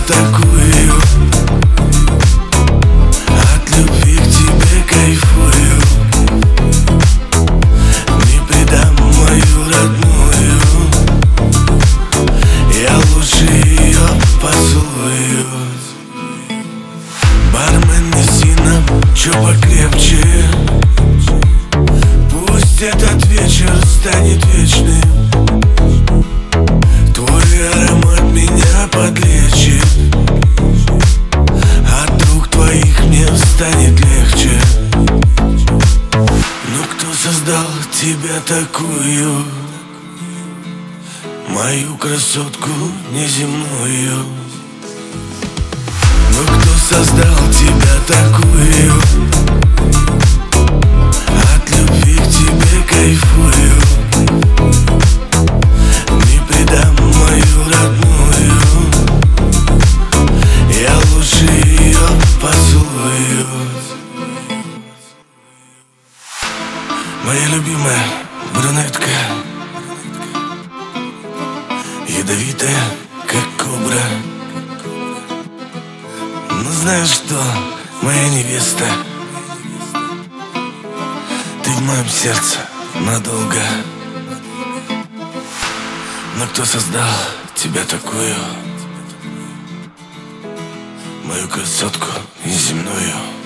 такую. От любви к тебе кайфую. Не предам мою родную. Я лучше ее поцелую. Бармен, неси нам чё покрепче. Пусть этот вечер станет вечным. Твой аромат меня подлечит. От рук твоих мне станет легче. Но кто создал тебя такую, мою красотку неземную? Но кто создал тебя такую? От любви к тебе кайфую. Не предам мою родную. Я лучше ее поцелую. Моя любимая брюнетка, ядовитая, как кобра. Но знаешь что, моя невеста, ты в моем сердце надолго. Но кто создал тебя такую, мою красотку неземную?